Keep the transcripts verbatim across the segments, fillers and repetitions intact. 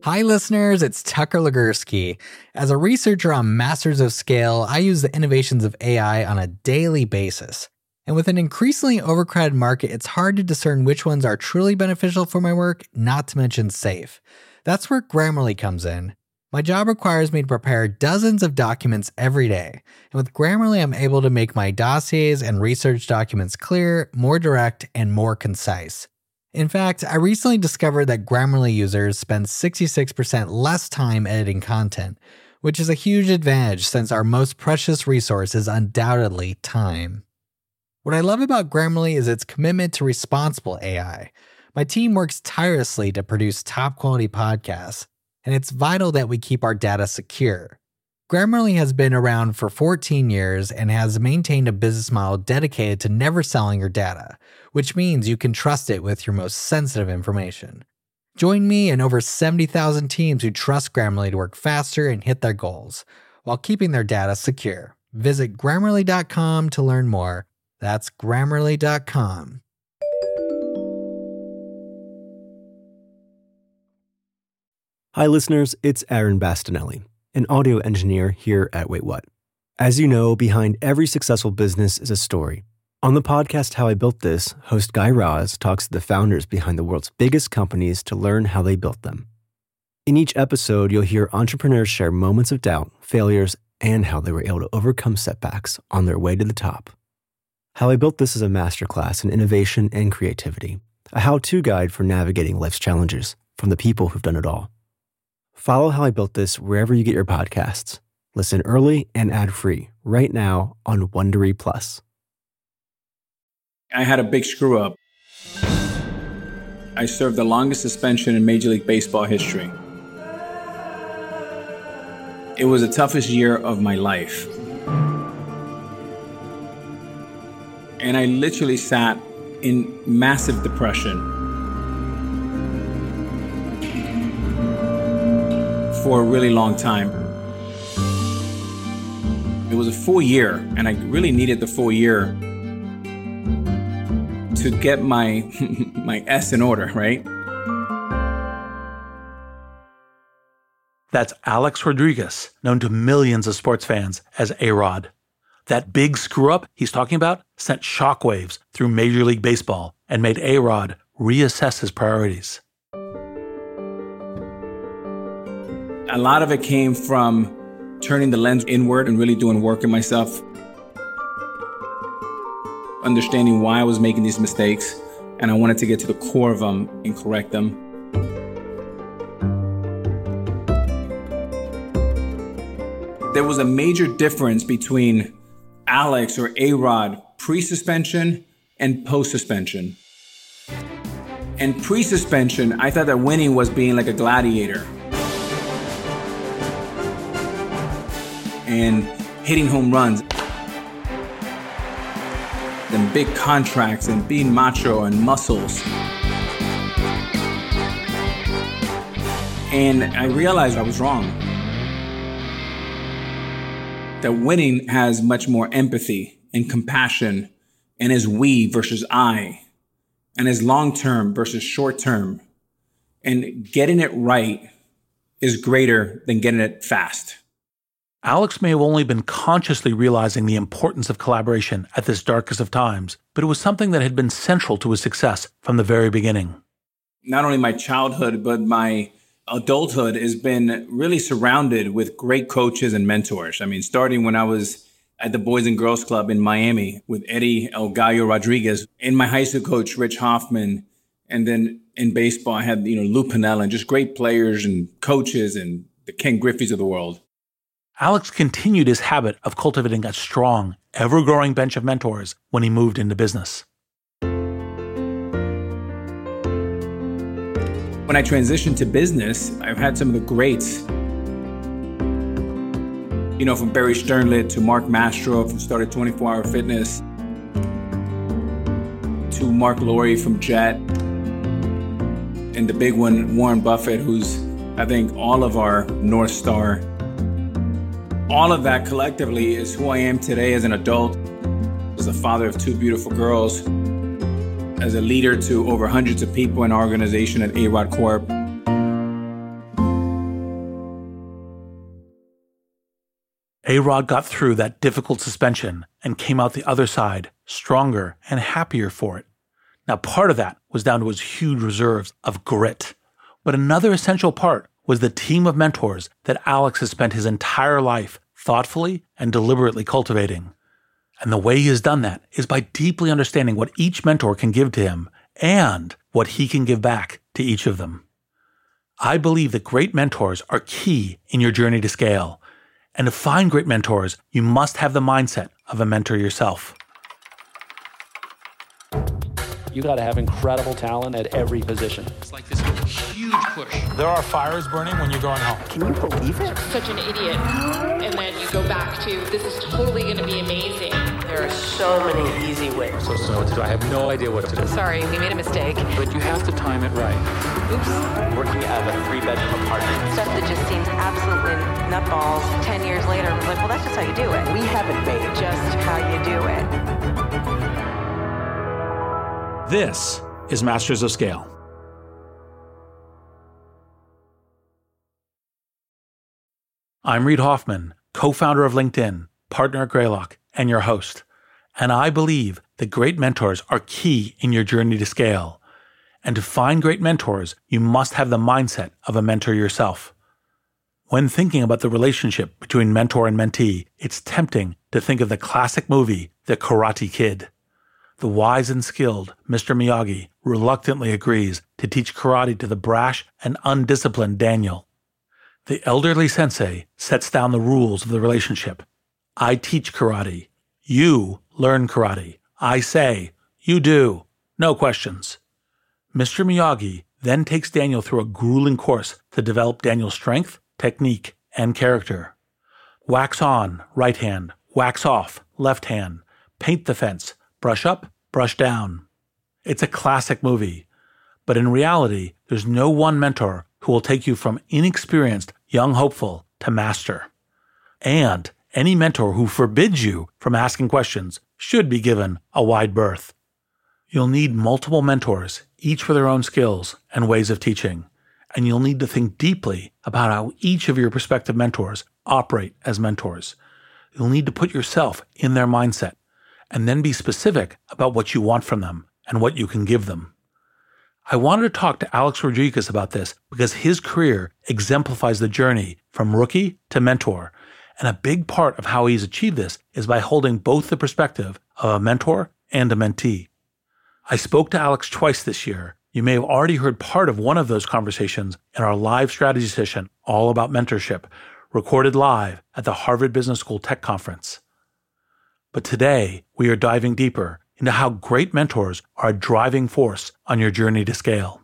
Hi listeners, it's Tucker Legursky. As a researcher on Masters of Scale, I use the innovations of A I on a daily basis. And with an increasingly overcrowded market, it's hard to discern which ones are truly beneficial for my work, not to mention safe. That's where Grammarly comes in. My job requires me to prepare dozens of documents every day. And with Grammarly, I'm able to make my dossiers and research documents clear, more direct, and more concise. In fact, I recently discovered that Grammarly users spend sixty-six percent less time editing content, which is a huge advantage since our most precious resource is undoubtedly time. What I love about Grammarly is its commitment to responsible A I. My team works tirelessly to produce top-quality podcasts, and it's vital that we keep our data secure. Grammarly has been around for fourteen years and has maintained a business model dedicated to never selling your data, which means you can trust it with your most sensitive information. Join me and over seventy thousand teams who trust Grammarly to work faster and hit their goals, while keeping their data secure. Visit Grammarly dot com to learn more. That's Grammarly dot com. Hi listeners, it's Aaron Bastinelli, an audio engineer here at Wait What. As you know, behind every successful business is a story. On the podcast How I Built This, host Guy Raz talks to the founders behind the world's biggest companies to learn how they built them. In each episode, you'll hear entrepreneurs share moments of doubt, failures, and how they were able to overcome setbacks on their way to the top. How I Built This is a masterclass in innovation and creativity, a how-to guide for navigating life's challenges from the people who've done it all. Follow How I Built This wherever you get your podcasts. Listen early and ad-free right now on Wondery Plus. I had a big screw up. I served the longest suspension in Major League Baseball history. It was the toughest year of my life. And I literally sat in massive depression for a really long time. It was a full year, and I really needed the full year to get my my S in order, right? That's Alex Rodriguez, known to millions of sports fans as A-Rod. That big screw-up he's talking about sent shockwaves through Major League Baseball and made A-Rod reassess his priorities. A lot of it came from turning the lens inward and really doing work in myself, understanding why I was making these mistakes, and I wanted to get to the core of them and correct them. There was a major difference between Alex or A-Rod pre-suspension and post-suspension. And pre-suspension, I thought that winning was being like a gladiator and hitting home runs and big contracts and being macho and muscles. And I realized I was wrong. That winning has much more empathy and compassion and is we versus I and is long-term versus short-term. And getting it right is greater than getting it fast. Alex may have only been consciously realizing the importance of collaboration at this darkest of times, but it was something that had been central to his success from the very beginning. Not only my childhood, but my adulthood has been really surrounded with great coaches and mentors. I mean, starting when I was at the Boys and Girls Club in Miami with Eddie El Gallo Rodriguez, and my high school coach, Rich Hoffman, and then in baseball, I had, you know, Lou Piniella, and just great players and coaches and the Ken Griffey's of the world. Alex continued his habit of cultivating a strong, ever-growing bench of mentors when he moved into business. When I transitioned to business, I've had some of the greats. You know, from Barry Sternlicht to Mark Mastro, who started twenty-four hour Fitness, to Mark Lowry from Jet, and the big one, Warren Buffett, who's, I think, all of our North Star. All of that collectively is who I am today as an adult, as a father of two beautiful girls, as a leader to over hundreds of people in our organization at A-Rod Corp. A-Rod got through that difficult suspension and came out the other side stronger and happier for it. Now, part of that was down to his huge reserves of grit. But another essential part was the team of mentors that Alex has spent his entire life thoughtfully and deliberately cultivating. And the way he has done that is by deeply understanding what each mentor can give to him and what he can give back to each of them. I believe that great mentors are key in your journey to scale. And to find great mentors, you must have the mindset of a mentor yourself. You got to have incredible talent at every position. It's like this huge push. There are fires burning when you're going home. Can you believe it? Such an idiot. And then you go back to, this is totally going to be amazing. There are so many easy ways. I'm supposed to know what to do. I have no idea what to do. Sorry, we made a mistake. But you have to time it right. Oops. Working out of a three-bedroom apartment. Stuff that just seems absolutely nutballs. Ten years later, I'm like, well, that's just how you do it. We haven't made it. Just how you do it. This is Masters of Scale. I'm Reid Hoffman, co-founder of LinkedIn, partner at Greylock, and your host. And I believe that great mentors are key in your journey to scale. And to find great mentors, you must have the mindset of a mentor yourself. When thinking about the relationship between mentor and mentee, it's tempting to think of the classic movie, The Karate Kid. The wise and skilled Mister Miyagi reluctantly agrees to teach karate to the brash and undisciplined Daniel. The elderly sensei sets down the rules of the relationship. I teach karate. You learn karate. I say, you do. No questions. Mister Miyagi then takes Daniel through a grueling course to develop Daniel's strength, technique, and character. Wax on, right hand. Wax off, left hand. Paint the fence. Brush up, brush down. It's a classic movie, but in reality, there's no one mentor who will take you from inexperienced young hopeful to master. And any mentor who forbids you from asking questions should be given a wide berth. You'll need multiple mentors, each for their own skills and ways of teaching, and you'll need to think deeply about how each of your prospective mentors operate as mentors. You'll need to put yourself in their mindset, and then be specific about what you want from them and what you can give them. I wanted to talk to Alex Rodriguez about this because his career exemplifies the journey from rookie to mentor, and a big part of how he's achieved this is by holding both the perspective of a mentor and a mentee. I spoke to Alex twice this year. You may have already heard part of one of those conversations in our live strategy session all about mentorship, recorded live at the Harvard Business School Tech Conference. But today, we are diving deeper into how great mentors are a driving force on your journey to scale.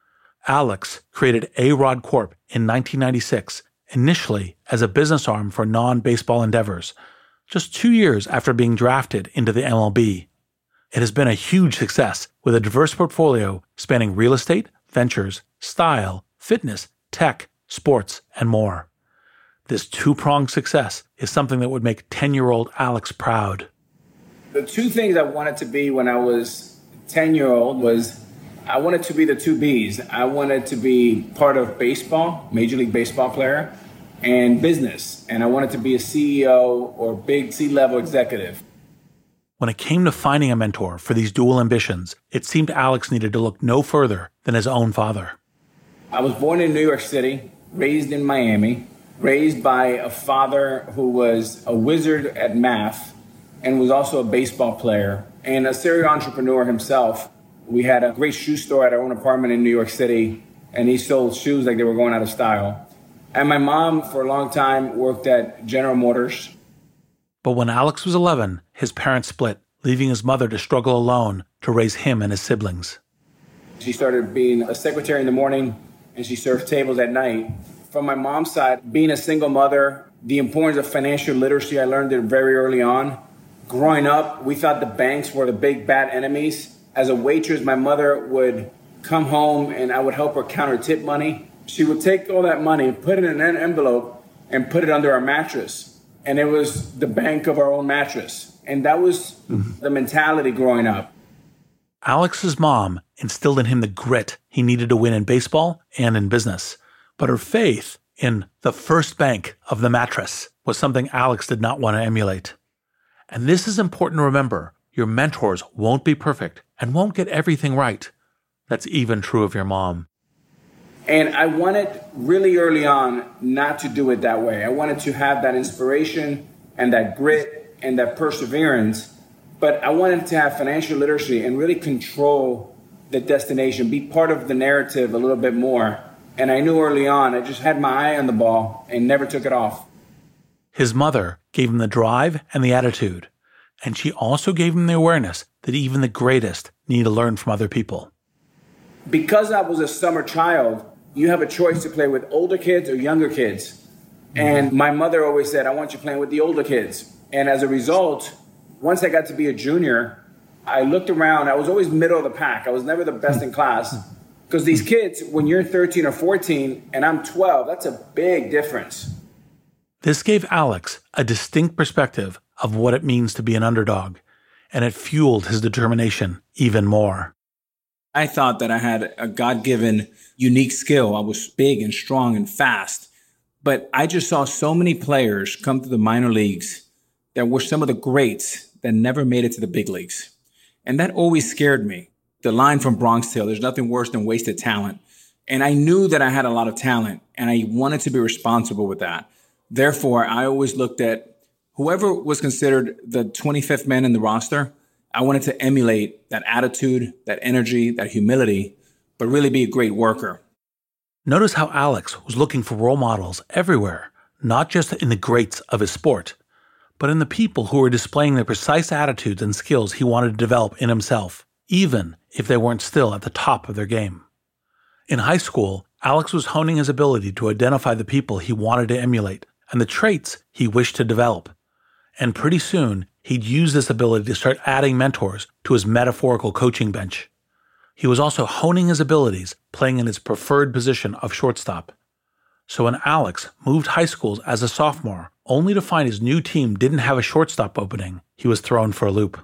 Alex created A-Rod Corp in nineteen ninety-six, initially as a business arm for non-baseball endeavors, just two years after being drafted into the M L B. It has been a huge success with a diverse portfolio spanning real estate, ventures, style, fitness, tech, sports, and more. This two-pronged success is something that would make ten-year-old Alex proud. The two things I wanted to be when I was ten-year-old was I wanted to be the two B's. I wanted to be part of baseball, Major League Baseball player, and business. And I wanted to be a C E O or big C-level executive. When it came to finding a mentor for these dual ambitions, it seemed Alex needed to look no further than his own father. I was born in New York City, raised in Miami, raised by a father who was a wizard at math and was also a baseball player and a serial entrepreneur himself. We had a great shoe store at our own apartment in New York City, and he sold shoes like they were going out of style. And my mom, for a long time, worked at General Motors. But when Alex was eleven, his parents split, leaving his mother to struggle alone to raise him and his siblings. She started being a secretary in the morning, and she served tables at night. From my mom's side, being a single mother, the importance of financial literacy, I learned it very early on. Growing up, we thought the banks were the big bad enemies. As a waitress, my mother would come home and I would help her count her tip money. She would take all that money, put it in an envelope, and put it under our mattress. And it was the bank of our own mattress. And that was mm-hmm. the mentality growing up. Alex's mom instilled in him the grit he needed to win in baseball and in business. But her faith in the first bank of the mattress was something Alex did not want to emulate. And this is important to remember. Your mentors won't be perfect and won't get everything right. That's even true of your mom. And I wanted really early on not to do it that way. I wanted to have that inspiration and that grit and that perseverance, but I wanted to have financial literacy and really control the destination, be part of the narrative a little bit more. And I knew early on, I just had my eye on the ball and never took it off. His mother gave him the drive and the attitude, and she also gave him the awareness that even the greatest need to learn from other people. Because I was a summer child, you have a choice to play with older kids or younger kids. And my mother always said, I want you playing with the older kids. And as a result, once I got to be a junior, I looked around. I was always middle of the pack. I was never the best in class. Because these kids, when you're thirteen or fourteen and I'm twelve, that's a big difference. This gave Alex a distinct perspective of what it means to be an underdog, and it fueled his determination even more. I thought that I had a God-given, unique skill. I was big and strong and fast. But I just saw so many players come to the minor leagues that were some of the greats that never made it to the big leagues. And that always scared me. The line from Bronx Tale, there's nothing worse than wasted talent. And I knew that I had a lot of talent, and I wanted to be responsible with that. Therefore, I always looked at whoever was considered the twenty-fifth man in the roster. I wanted to emulate that attitude, that energy, that humility, but really be a great worker. Notice how Alex was looking for role models everywhere, not just in the greats of his sport, but in the people who were displaying the precise attitudes and skills he wanted to develop in himself, even if they weren't still at the top of their game. In high school, Alex was honing his ability to identify the people he wanted to emulate and the traits he wished to develop. And pretty soon, he'd use this ability to start adding mentors to his metaphorical coaching bench. He was also honing his abilities, playing in his preferred position of shortstop. So when Alex moved high schools as a sophomore, only to find his new team didn't have a shortstop opening, he was thrown for a loop.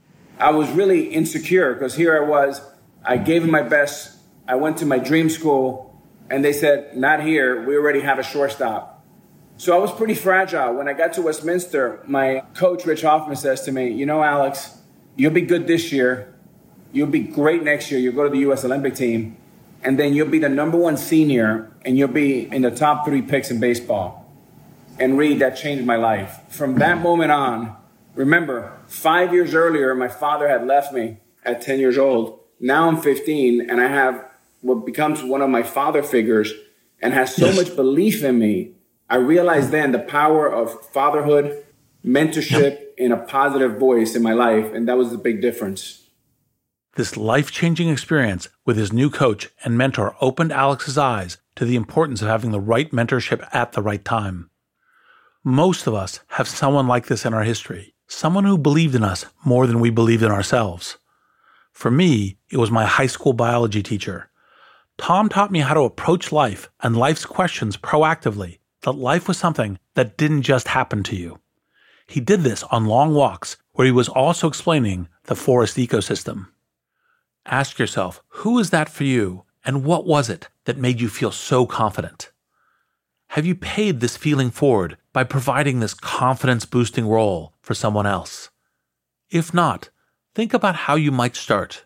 I was really insecure because here I was, I gave it my best. I went to my dream school and they said, not here, we already have a shortstop. So I was pretty fragile. When I got to Westminster, my coach, Rich Hoffman, says to me, you know, Alex, you'll be good this year. You'll be great next year. You'll go to the U S Olympic team. And then you'll be the number one senior and you'll be in the top three picks in baseball. And Reed, that changed my life. From that moment on, remember, five years earlier, my father had left me at ten years old. Now I'm fifteen and I have what becomes one of my father figures and has so yes. much belief in me. I realized then the power of fatherhood, mentorship, and a positive voice in my life, and that was the big difference. This life-changing experience with his new coach and mentor opened Alex's eyes to the importance of having the right mentorship at the right time. Most of us have someone like this in our history, someone who believed in us more than we believed in ourselves. For me, it was my high school biology teacher. Tom taught me how to approach life and life's questions proactively, that life was something that didn't just happen to you. He did this on long walks where he was also explaining the forest ecosystem. Ask yourself, who is that for you, and what was it that made you feel so confident? Have you paid this feeling forward by providing this confidence-boosting role for someone else? If not, think about how you might start.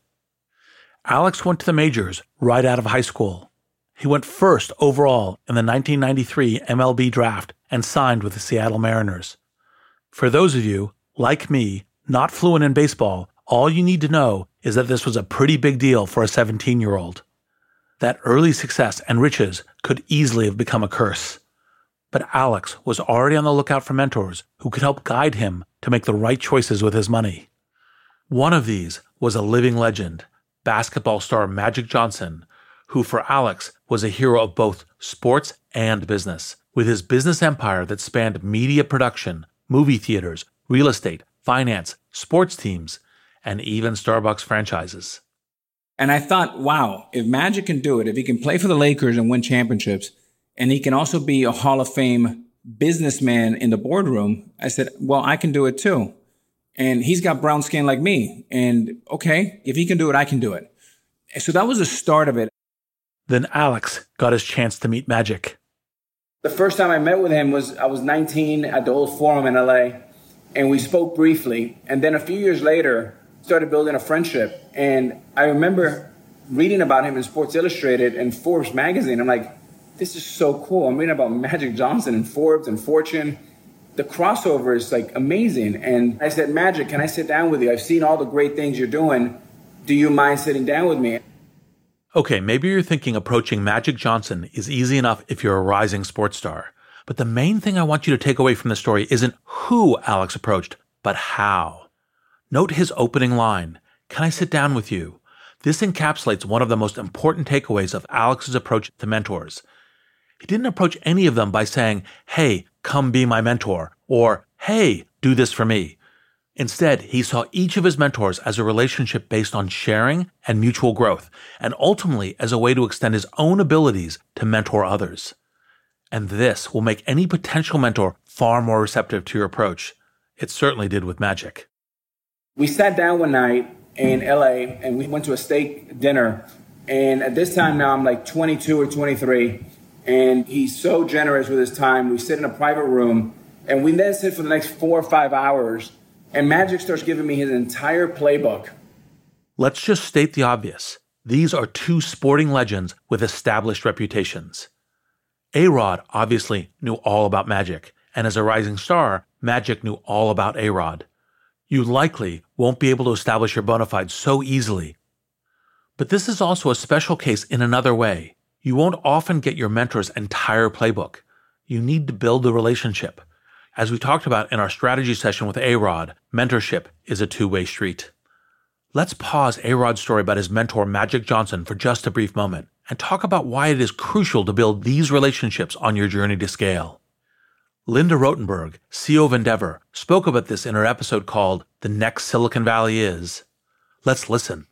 Alex went to the majors right out of high school. He went first overall in the nineteen ninety-three M L B draft and signed with the Seattle Mariners. For those of you, like me, not fluent in baseball, all you need to know is that this was a pretty big deal for a seventeen-year-old. That early success and riches could easily have become a curse. But Alex was already on the lookout for mentors who could help guide him to make the right choices with his money. One of these was a living legend, basketball star Magic Johnson, who for Alex was a hero of both sports and business, with his business empire that spanned media production, movie theaters, real estate, finance, sports teams, and even Starbucks franchises. And I thought, wow, if Magic can do it, if he can play for the Lakers and win championships, and he can also be a Hall of Fame businessman in the boardroom, I said, well, I can do it too. And he's got brown skin like me. And okay, if he can do it, I can do it. So that was the start of it. Then Alex got his chance to meet Magic. The first time I met with him was, I was nineteen at the Old Forum in L A, and we spoke briefly. And then a few years later, started building a friendship. And I remember reading about him in Sports Illustrated and Forbes magazine. I'm like, this is so cool. I'm reading about Magic Johnson and Forbes and Fortune. The crossover is like amazing. And I said, Magic, can I sit down with you? I've seen all the great things you're doing. Do you mind sitting down with me? Okay, maybe you're thinking approaching Magic Johnson is easy enough if you're a rising sports star. But the main thing I want you to take away from the story isn't who Alex approached, but how. Note his opening line, "Can I sit down with you?" This encapsulates one of the most important takeaways of Alex's approach to mentors. He didn't approach any of them by saying, "Hey, come be my mentor," or "Hey, do this for me." Instead, he saw each of his mentors as a relationship based on sharing and mutual growth, and ultimately as a way to extend his own abilities to mentor others. And this will make any potential mentor far more receptive to your approach. It certainly did with Magic. We sat down one night in L A and we went to a steak dinner. And at this time now I'm like twenty-two or twenty-three. And he's so generous with his time. We sit in a private room and we then sit for the next four or five hours. And Magic starts giving me his entire playbook. Let's just state the obvious. These are two sporting legends with established reputations. A-Rod obviously knew all about Magic, and as a rising star, Magic knew all about A-Rod. You likely won't be able to establish your bona fides so easily. But this is also a special case in another way. You won't often get your mentor's entire playbook. You need to build the relationship. As we talked about in our strategy session with A-Rod, mentorship is a two-way street. Let's pause A-Rod's story about his mentor Magic Johnson for just a brief moment and talk about why it is crucial to build these relationships on your journey to scale. Linda Rotenberg, C E O of Endeavor, spoke about this in her episode called The Next Silicon Valley Is. Let's listen.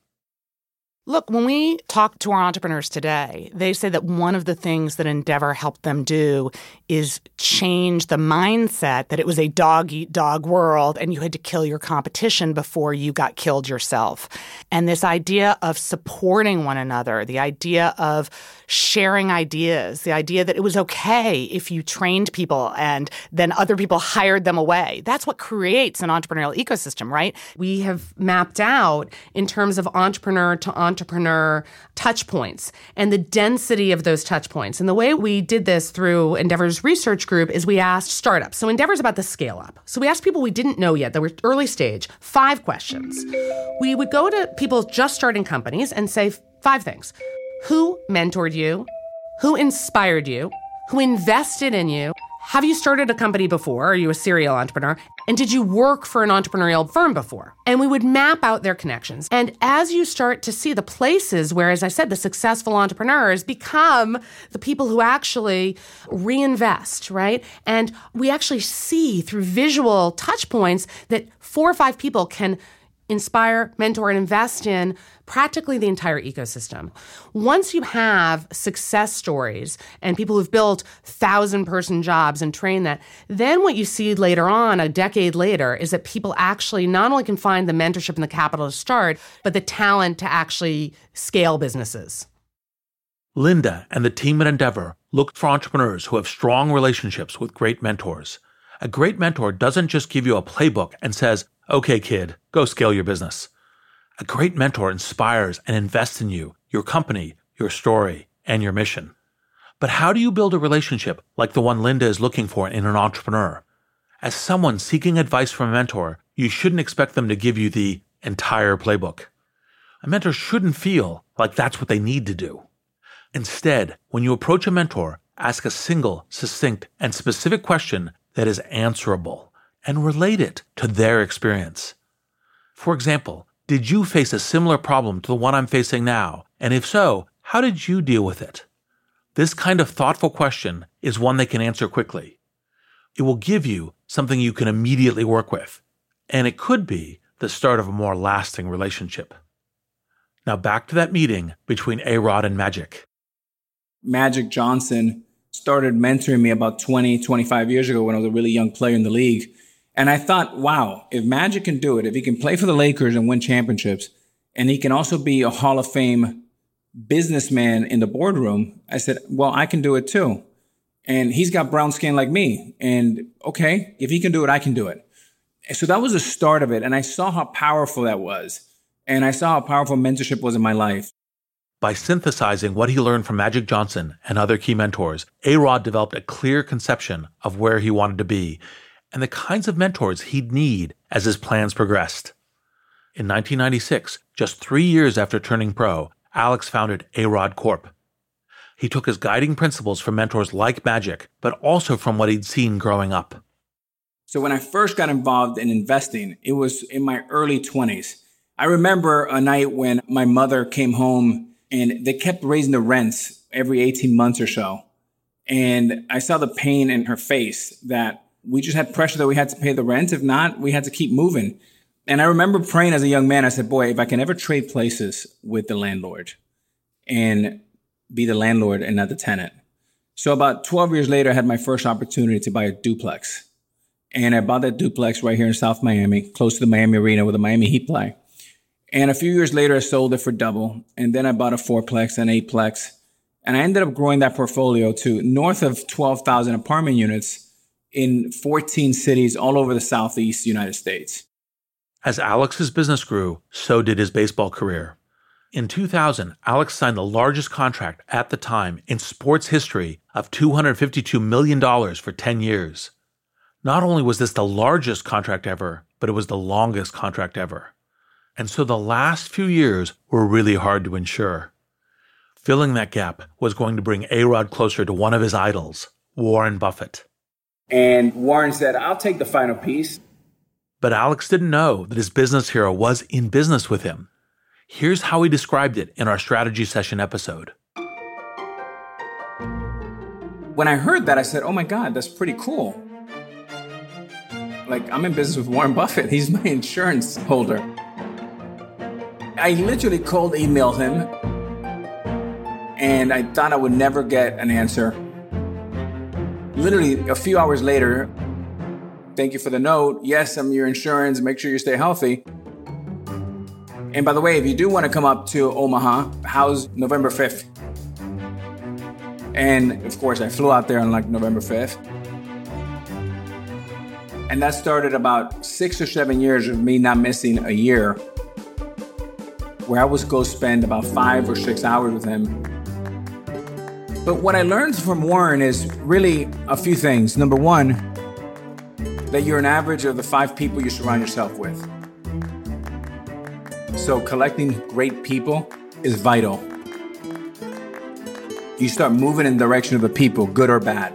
Look, when we talk to our entrepreneurs today, they say that one of the things that Endeavor helped them do is change the mindset that it was a dog-eat-dog world and you had to kill your competition before you got killed yourself. And this idea of supporting one another, the idea of sharing ideas, the idea that it was okay if you trained people and then other people hired them away. That's what creates an entrepreneurial ecosystem, right? We have mapped out in terms of entrepreneur to entrepreneur entrepreneur touch points and the density of those touch points. And the way we did this through Endeavor's research group is we asked startups. So Endeavor's about the scale up. So we asked people we didn't know yet, that were early stage, five questions. We would go to people just starting companies and say five things. Who mentored you? Who inspired you? Who invested in you? Have you started a company before? Are you a serial entrepreneur? And did you work for an entrepreneurial firm before? And we would map out their connections. And as you start to see the places where, as I said, the successful entrepreneurs become the people who actually reinvest, right? And we actually see through visual touch points that four or five people can inspire, mentor, and invest in practically the entire ecosystem. Once you have success stories and people who've built thousand-person jobs and trained that, then what you see later on, a decade later, is that people actually not only can find the mentorship and the capital to start, but the talent to actually scale businesses. Linda and the team at Endeavor looked for entrepreneurs who have strong relationships with great mentors. A great mentor doesn't just give you a playbook and says, "Okay, kid, go scale your business." A great mentor inspires and invests in you, your company, your story, and your mission. But how do you build a relationship like the one Linda is looking for in an entrepreneur? As someone seeking advice from a mentor, you shouldn't expect them to give you the entire playbook. A mentor shouldn't feel like that's what they need to do. Instead, when you approach a mentor, ask a single, succinct, and specific question that is answerable and relate it to their experience. For example, did you face a similar problem to the one I'm facing now? And if so, how did you deal with it? This kind of thoughtful question is one they can answer quickly. It will give you something you can immediately work with, and it could be the start of a more lasting relationship. Now back to that meeting between A-Rod and Magic. Magic Johnson started mentoring me about twenty, twenty-five years ago when I was a really young player in the league. And I thought, wow, if Magic can do it, if he can play for the Lakers and win championships, and he can also be a Hall of Fame businessman in the boardroom, I said, well, I can do it too. And he's got brown skin like me. And okay, if he can do it, I can do it. And so that was the start of it. And I saw how powerful that was. And I saw how powerful mentorship was in my life. By synthesizing what he learned from Magic Johnson and other key mentors, A-Rod developed a clear conception of where he wanted to be and the kinds of mentors he'd need as his plans progressed. In nineteen ninety-six, just three years after turning pro, Alex founded A-Rod Corp. He took his guiding principles from mentors like Magic, but also from what he'd seen growing up. So when I first got involved in investing, it was in my early twenties. I remember a night when my mother came home and they kept raising the rents every eighteen months or so. And I saw the pain in her face that we just had pressure that we had to pay the rent. If not, we had to keep moving. And I remember praying as a young man, I said, boy, if I can ever trade places with the landlord and be the landlord and not the tenant. So about twelve years later, I had my first opportunity to buy a duplex. And I bought that duplex right here in South Miami, close to the Miami Arena where the Miami Heat play. And a few years later, I sold it for double. And then I bought a fourplex, an eightplex. And I ended up growing that portfolio to north of twelve thousand apartment units in fourteen cities all over the Southeast United States. As Alex's business grew, so did his baseball career. In two thousand, Alex signed the largest contract at the time in sports history of two hundred fifty-two million dollars for ten years. Not only was this the largest contract ever, but it was the longest contract ever. And so the last few years were really hard to ensure. Filling that gap was going to bring A-Rod closer to one of his idols, Warren Buffett. And Warren said, I'll take the final piece. But Alex didn't know that his business hero was in business with him. Here's how he described it in our strategy session episode. When I heard that, I said, oh my God, that's pretty cool. Like, I'm in business with Warren Buffett. He's my insurance holder. I literally cold emailed him, and I thought I would never get an answer. Literally a few hours later, thank you for the note. Yes, I'm your insurance. Make sure you stay healthy. And by the way, if you do want to come up to Omaha, how's November fifth? And of course, I flew out there on like November fifth. And that started about six or seven years of me not missing a year, where I would go spend about five or six hours with him. But what I learned from Warren is really a few things. Number one, that you're an average of the five people you surround yourself with. So collecting great people is vital. You start moving in the direction of the people, good or bad.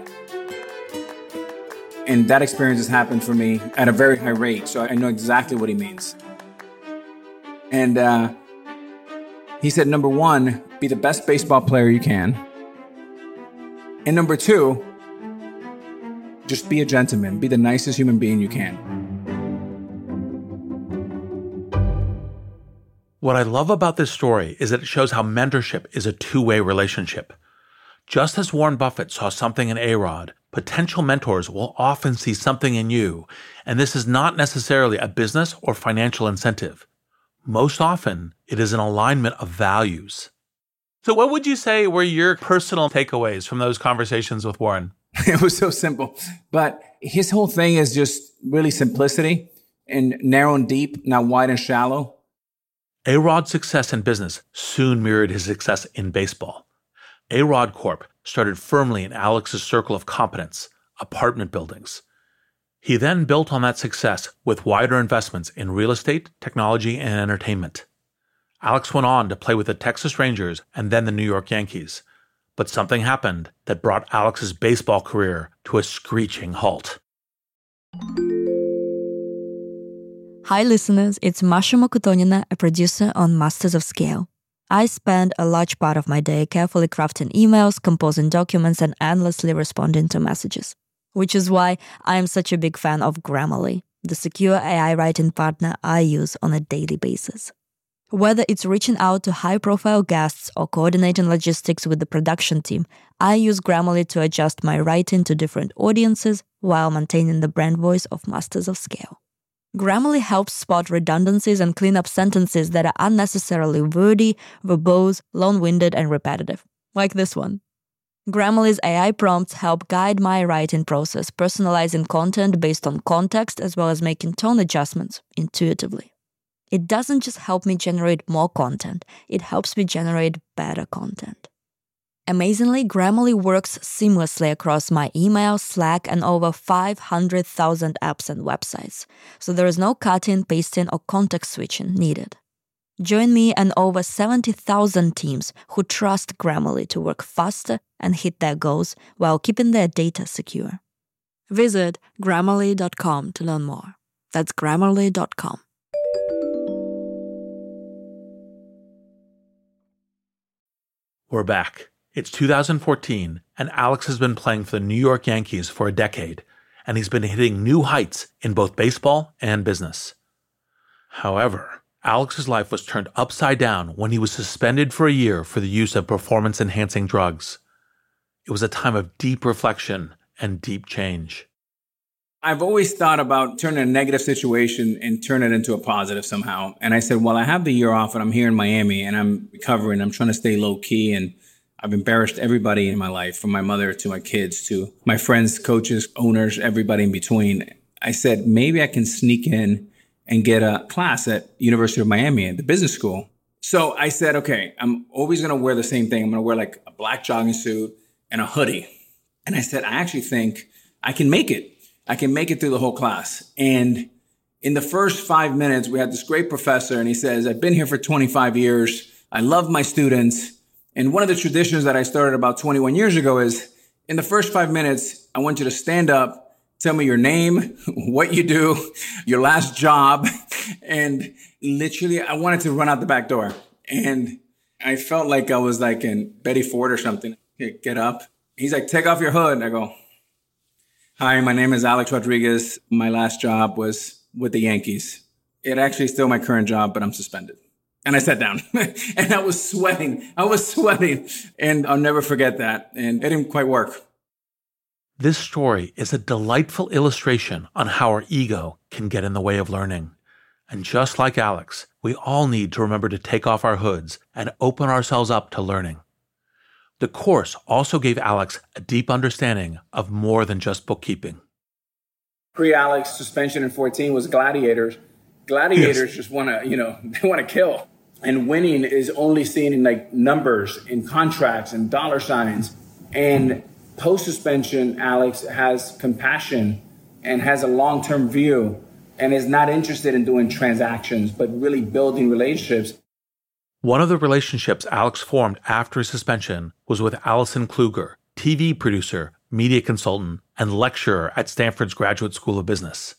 And that experience has happened for me at a very high rate, so I know exactly what he means. And uh, he said, number one, be the best baseball player you can. And number two, just be a gentleman. Be the nicest human being you can. What I love about this story is that it shows how mentorship is a two-way relationship. Just as Warren Buffett saw something in A-Rod, potential mentors will often see something in you, and this is not necessarily a business or financial incentive. Most often, it is an alignment of values. So what would you say were your personal takeaways from those conversations with Warren? It was so simple. But his whole thing is just really simplicity and narrow and deep, not wide and shallow. A-Rod's success in business soon mirrored his success in baseball. A-Rod Corp started firmly in Alex's circle of competence, apartment buildings. He then built on that success with wider investments in real estate, technology, and entertainment. Alex went on to play with the Texas Rangers and then the New York Yankees. But something happened that brought Alex's baseball career to a screeching halt. Hi listeners, it's Masha Mokutonina, a producer on Masters of Scale. I spend a large part of my day carefully crafting emails, composing documents, and endlessly responding to messages. Which is why I am such a big fan of Grammarly, the secure A I writing partner I use on a daily basis. Whether it's reaching out to high-profile guests or coordinating logistics with the production team, I use Grammarly to adjust my writing to different audiences while maintaining the brand voice of Masters of Scale. Grammarly helps spot redundancies and clean up sentences that are unnecessarily wordy, verbose, long-winded, and repetitive, like this one. Grammarly's A I prompts help guide my writing process, personalizing content based on context as well as making tone adjustments intuitively. It doesn't just help me generate more content, it helps me generate better content. Amazingly, Grammarly works seamlessly across my email, Slack, and over five hundred thousand apps and websites, so there is no cutting, pasting, or context switching needed. Join me and over seventy thousand teams who trust Grammarly to work faster and hit their goals while keeping their data secure. Visit Grammarly dot com to learn more. That's Grammarly dot com. We're back. It's two thousand fourteen, and Alex has been playing for the New York Yankees for a decade, and he's been hitting new heights in both baseball and business. However, Alex's life was turned upside down when he was suspended for a year for the use of performance-enhancing drugs. It was a time of deep reflection and deep change. I've always thought about turning a negative situation and turn it into a positive somehow. And I said, well, I have the year off and I'm here in Miami and I'm recovering. I'm trying to stay low key. And I've embarrassed everybody in my life, from my mother to my kids to my friends, coaches, owners, everybody in between. I said, maybe I can sneak in and get a class at University of Miami at the business school. So I said, okay, I'm always going to wear the same thing. I'm going to wear like a black jogging suit and a hoodie. And I said, I actually think I can make it. I can make it through the whole class. And in the first five minutes, we had this great professor and he says, I've been here for twenty-five years. I love my students. And one of the traditions that I started about twenty-one years ago is in the first five minutes, I want you to stand up, tell me your name, what you do, your last job. And literally, I wanted to run out the back door. And I felt like I was like in Betty Ford or something. Get up. He's like, take off your hood. And I go, hi, my name is Alex Rodriguez. My last job was with the Yankees. It actually is still my current job, but I'm suspended. And I sat down and I was sweating. I was sweating. And I'll never forget that. And it didn't quite work. This story is a delightful illustration on how our ego can get in the way of learning. And just like Alex, we all need to remember to take off our hoods and open ourselves up to learning. The course also gave Alex a deep understanding of more than just bookkeeping. Pre-Alex suspension in fourteen was gladiators. Gladiators yes. just want to, you know, they want to kill. And winning is only seen in like numbers, in contracts and dollar signs. And post-suspension, Alex has compassion and has a long-term view and is not interested in doing transactions, but really building relationships. One of the relationships Alex formed after his suspension was with Allison Kluger, T V producer, media consultant, and lecturer at Stanford's Graduate School of Business.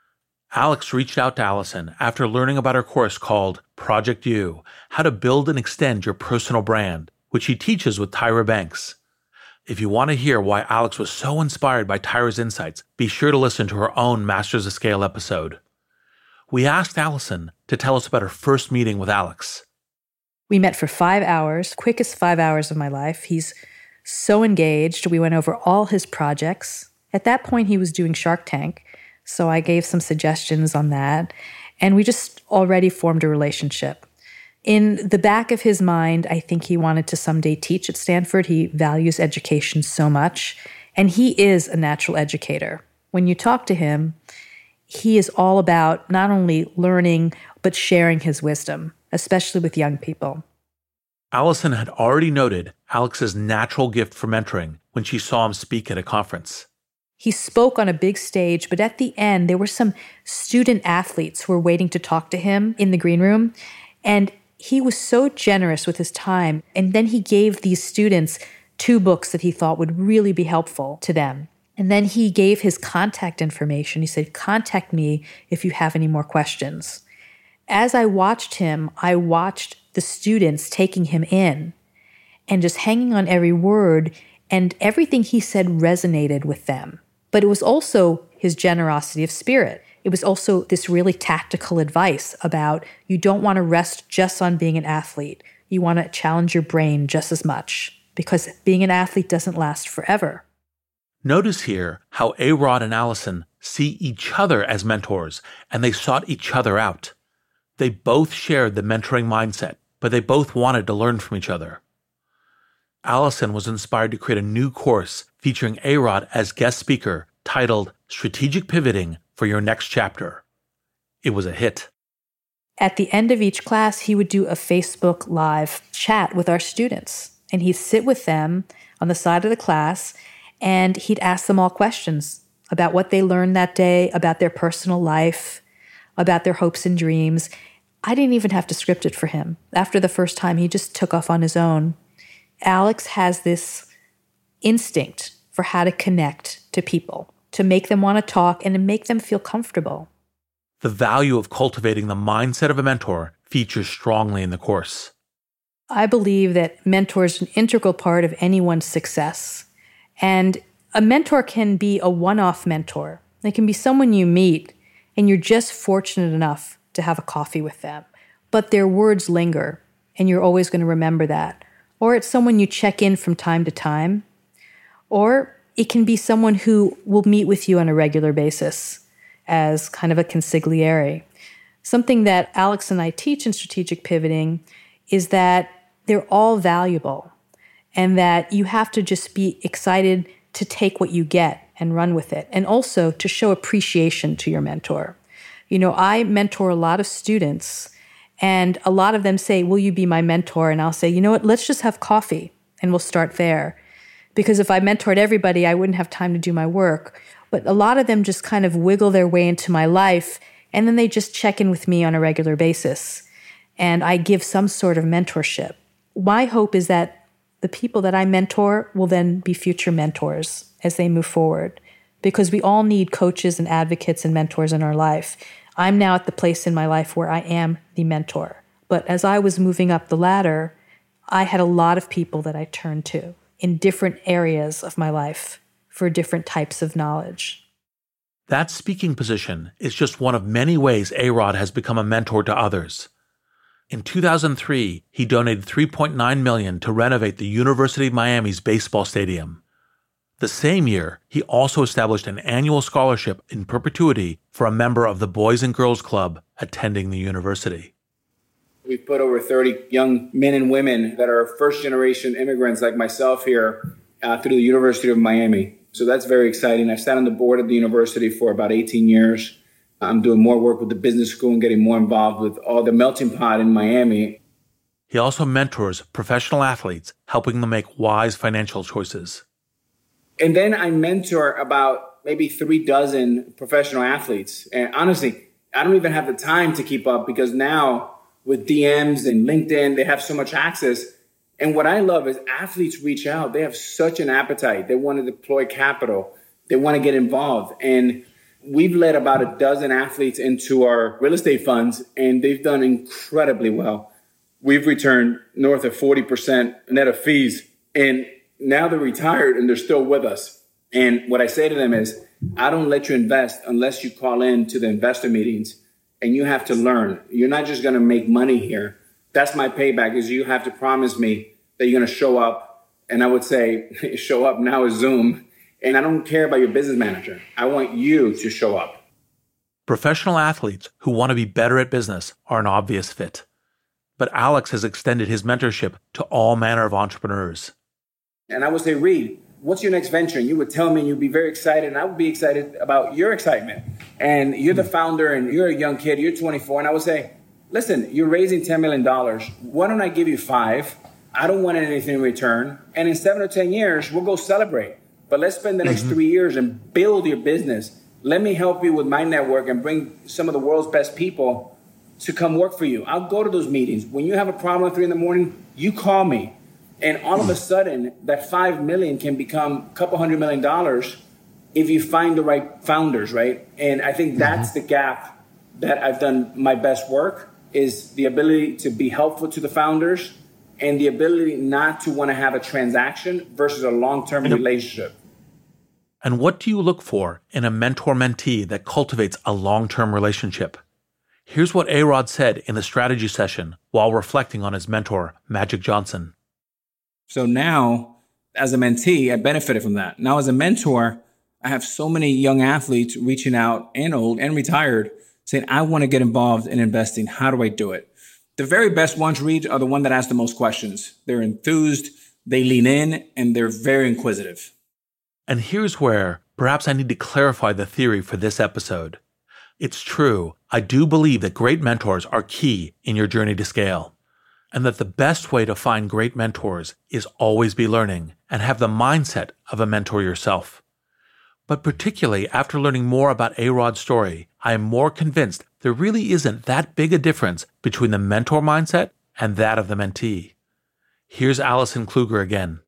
Alex reached out to Allison after learning about her course called Project You, How to Build and Extend Your Personal Brand, which he teaches with Tyra Banks. If you want to hear why Alex was so inspired by Tyra's insights, be sure to listen to her own Masters of Scale episode. We asked Allison to tell us about her first meeting with Alex. We met for five hours, quickest five hours of my life. He's so engaged. We went over all his projects. At that point, he was doing Shark Tank, so I gave some suggestions on that. And we just already formed a relationship. In the back of his mind, I think he wanted to someday teach at Stanford. He values education so much. And he is a natural educator. When you talk to him, he is all about not only learning, but sharing his wisdom, especially with young people. Allison had already noted Alex's natural gift for mentoring when she saw him speak at a conference. He spoke on a big stage, but at the end, there were some student athletes who were waiting to talk to him in the green room. And he was so generous with his time. And then he gave these students two books that he thought would really be helpful to them. And then he gave his contact information. He said, contact me if you have any more questions. As I watched him, I watched the students taking him in and just hanging on every word, and everything he said resonated with them. But it was also his generosity of spirit. It was also this really tactical advice about you don't want to rest just on being an athlete. You want to challenge your brain just as much, because being an athlete doesn't last forever. Notice here how A-Rod and Allison see each other as mentors, and they sought each other out. They both shared the mentoring mindset, but they both wanted to learn from each other. Allison was inspired to create a new course featuring A-Rod as guest speaker titled Strategic Pivoting for Your Next Chapter. It was a hit. At the end of each class, he would do a Facebook Live chat with our students. And he'd sit with them on the side of the class, and he'd ask them all questions about what they learned that day, about their personal life, about their hopes and dreams. I didn't even have to script it for him. After the first time, he just took off on his own. Alex has this instinct for how to connect to people, to make them want to talk and to make them feel comfortable. The value of cultivating the mindset of a mentor features strongly in the course. I believe that mentors are an integral part of anyone's success. And a mentor can be a one-off mentor. They can be someone you meet and you're just fortunate enough to have a coffee with them. But their words linger and you're always going to remember that. Or it's someone you check in from time to time. Or it can be someone who will meet with you on a regular basis as kind of a consigliere. Something that Alex and I teach in strategic pivoting is that they're all valuable and that you have to just be excited to take what you get and run with it, and also to show appreciation to your mentor. You know, I mentor a lot of students, and a lot of them say, will you be my mentor? And I'll say, you know what, let's just have coffee and we'll start there. Because if I mentored everybody, I wouldn't have time to do my work. But a lot of them just kind of wiggle their way into my life, and then they just check in with me on a regular basis. And I give some sort of mentorship. My hope is that the people that I mentor will then be future mentors as they move forward, because we all need coaches and advocates and mentors in our life. I'm now at the place in my life where I am the mentor. But as I was moving up the ladder, I had a lot of people that I turned to in different areas of my life for different types of knowledge. That speaking position is just one of many ways A-Rod has become a mentor to others. In two thousand three, he donated three point nine million dollars to renovate the University of Miami's baseball stadium. The same year, he also established an annual scholarship in perpetuity for a member of the Boys and Girls Club attending the university. We've put over thirty young men and women that are first-generation immigrants like myself here uh, through the University of Miami. So that's very exciting. I've sat on the board of the university for about eighteen years. I'm doing more work with the business school and getting more involved with all the melting pot in Miami. He also mentors professional athletes, helping them make wise financial choices. And then I mentor about maybe three dozen professional athletes. And honestly, I don't even have the time to keep up, because now with D Ms and LinkedIn, they have so much access. And what I love is athletes reach out. They have such an appetite. They want to deploy capital. They want to get involved. And we've led about a dozen athletes into our real estate funds, and they've done incredibly well. We've returned north of forty percent net of fees, and now they're retired and they're still with us. And what I say to them is, I don't let you invest unless you call in to the investor meetings and you have to learn. You're not just going to make money here. That's my payback, is you have to promise me that you're going to show up. And I would say, show up now is Zoom. And I don't care about your business manager. I want you to show up. Professional athletes who want to be better at business are an obvious fit. But Alex has extended his mentorship to all manner of entrepreneurs. And I would say, Reed, what's your next venture? And you would tell me, and you'd be very excited, and I would be excited about your excitement. And you're the founder, and you're a young kid, you're twenty-four, and I would say, listen, you're raising ten million dollars. Why don't I give you five? I don't want anything in return. And in seven or ten years, we'll go celebrate. But let's spend the next mm-hmm. three years and build your business. Let me help you with my network and bring some of the world's best people to come work for you. I'll go to those meetings. When you have a problem at three in the morning, you call me. And all of a sudden, that five million can become a couple hundred million dollars if you find the right founders, right? And I think that's mm-hmm. the gap that I've done my best work, is the ability to be helpful to the founders and the ability not to want to have a transaction versus a long-term and relationship. And what do you look for in a mentor-mentee that cultivates a long-term relationship? Here's what A-Rod said in the strategy session while reflecting on his mentor, Magic Johnson. So now, as a mentee, I benefited from that. Now, as a mentor, I have so many young athletes reaching out, and old and retired, saying, I want to get involved in investing. How do I do it? The very best ones, Reed, are the ones that ask the most questions. They're enthused. They lean in and they're very inquisitive. And here's where perhaps I need to clarify the theory for this episode. It's true, I do believe that great mentors are key in your journey to scale, and that the best way to find great mentors is always be learning and have the mindset of a mentor yourself. But particularly after learning more about A-Rod's story, I am more convinced there really isn't that big a difference between the mentor mindset and that of the mentee. Here's Allison Kluger again.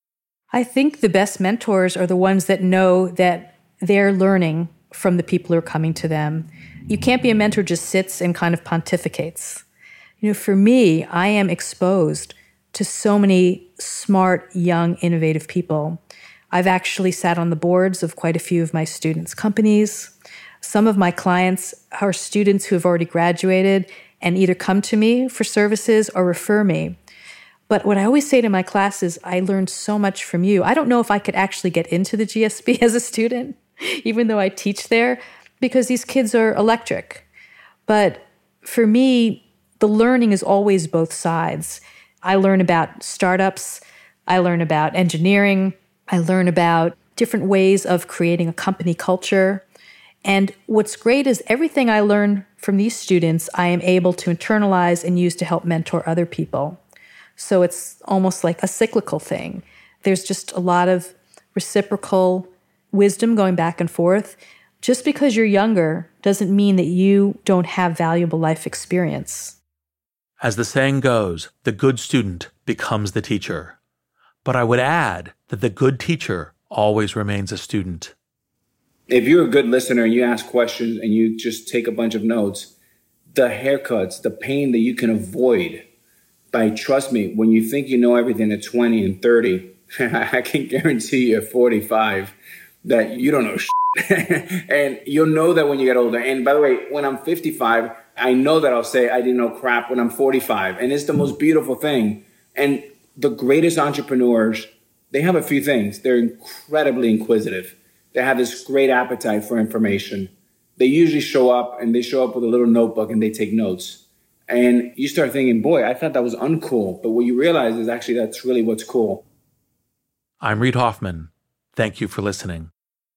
I think the best mentors are the ones that know that they're learning from the people who are coming to them. You can't be a mentor who just sits and kind of pontificates. You know, for me, I am exposed to so many smart, young, innovative people. I've actually sat on the boards of quite a few of my students' companies. Some of my clients are students who have already graduated and either come to me for services or refer me. But what I always say to my class is, I learned so much from you. I don't know if I could actually get into the G S B as a student, even though I teach there, because these kids are electric. But for me, the learning is always both sides. I learn about startups. I learn about engineering. I learn about different ways of creating a company culture. And what's great is everything I learn from these students, I am able to internalize and use to help mentor other people. So it's almost like a cyclical thing. There's just a lot of reciprocal wisdom going back and forth. Just because you're younger doesn't mean that you don't have valuable life experience. As the saying goes, the good student becomes the teacher. But I would add that the good teacher always remains a student. If you're a good listener and you ask questions and you just take a bunch of notes, the haircuts, the pain that you can avoid by, trust me, when you think you know everything at twenty and thirty, I can guarantee you at forty-five that you don't know shit. And you'll know that when you get older. And by the way, when I'm fifty-five, I know that I'll say I didn't know crap when I'm forty-five. And it's the most beautiful thing. And the greatest entrepreneurs, they have a few things. They're incredibly inquisitive. They have this great appetite for information. They usually show up and they show up with a little notebook and they take notes. And you start thinking, boy, I thought that was uncool. But what you realize is actually that's really what's cool. I'm Reid Hoffman. Thank you for listening.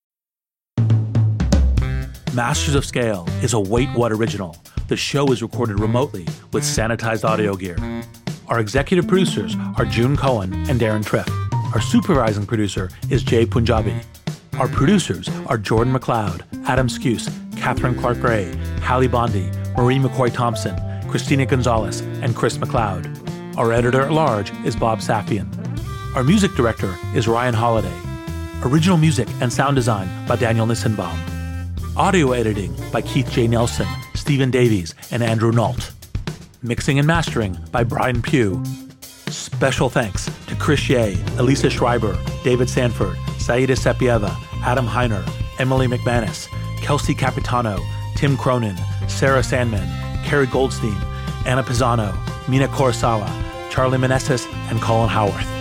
Masters of Scale is a Wait What original. The show is recorded remotely with sanitized audio gear. Our executive producers are June Cohen and Darren Triff. Our supervising producer is Jay Punjabi. Our producers are Jordan McLeod, Adam Skuse, Catherine Clark-Gray, Hallie Bondi, Marie McCoy-Thompson, Christina Gonzalez, and Chris McLeod. Our editor-at-large is Bob Safian. Our music director is Ryan Holiday. Original music and sound design by Daniel Nissenbaum. Audio editing by Keith J. Nelson, Stephen Davies, and Andrew Nault. Mixing and mastering by Brian Pugh. Special thanks to Chris Ye, Elisa Schreiber, David Sanford, Saida Sepieva, Adam Heiner, Emily McManus, Kelsey Capitano, Tim Cronin, Sarah Sandman, Carrie Goldstein, Anna Pisano, Mina Kurosawa, Charlie Meneses, and Colin Howarth.